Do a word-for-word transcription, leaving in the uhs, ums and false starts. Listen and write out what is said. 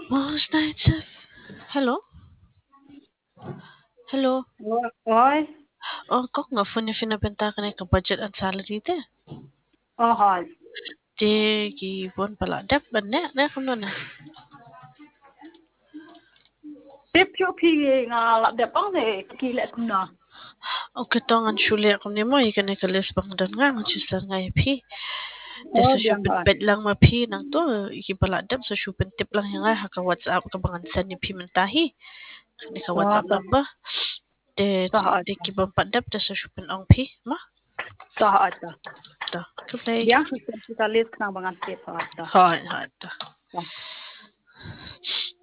Most nights of... Hello? Hello? Oi, Oh, kok nga phone yung finabenta ka na ka budget and salary te? oh hal. Di, gibon pala. Dep, ba na? Na, kung na. Tip yo pi nga la de pang de ki le kuna. O katongan syuli ako ni mo, ikan na kalis bang dan nga, ang chisar nga ipi. Oh Desa biang syupin hal. pet lang mapi nang to, ikipala dep sa syupin tip lang yung nga, haka WhatsApp ka bangan sa ni pi mentahi. Kani ka Oh WhatsApp ta number. De, ta de kibang padep, desa syupin ang pi, ma? ta ta. Ta, kaplay. Biang spesialis nang bangan tip ha ta. Hai, hai, ta. Ta.